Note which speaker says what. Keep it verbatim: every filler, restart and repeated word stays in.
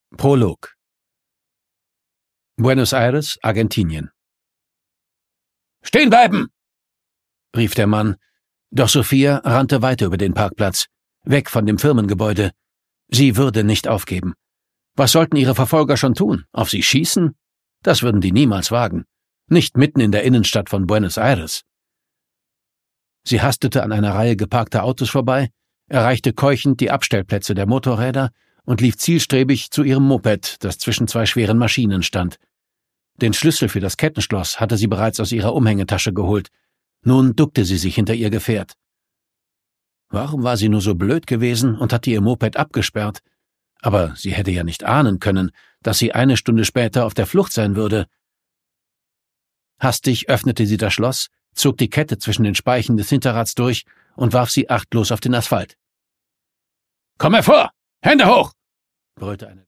Speaker 1: Prolog. Buenos Aires, Argentinien.
Speaker 2: »Stehen bleiben!«
Speaker 1: rief der Mann, doch Sophia rannte weiter über den Parkplatz, weg von dem Firmengebäude. Sie würde nicht aufgeben. Was sollten ihre Verfolger schon tun? Auf sie schießen? Das würden die niemals wagen. Nicht mitten in der Innenstadt von Buenos Aires. Sie hastete an einer Reihe geparkter Autos vorbei, erreichte keuchend die Abstellplätze der Motorräder und lief zielstrebig zu ihrem Moped, das zwischen zwei schweren Maschinen stand. Den Schlüssel für das Kettenschloss hatte sie bereits aus ihrer Umhängetasche geholt. Nun duckte sie sich hinter ihr Gefährt. Warum war sie nur so blöd gewesen und hatte ihr Moped abgesperrt? Aber sie hätte ja nicht ahnen können, dass sie eine Stunde später auf der Flucht sein würde. Hastig öffnete sie das Schloss, zog die Kette zwischen den Speichen des Hinterrads durch und warf sie achtlos auf den Asphalt.
Speaker 2: »Komm hervor! Hände hoch!«
Speaker 1: brüllte eine